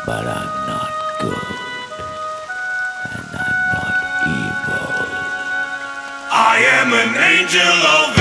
but I'm not good, and I'm not evil. I am an angel of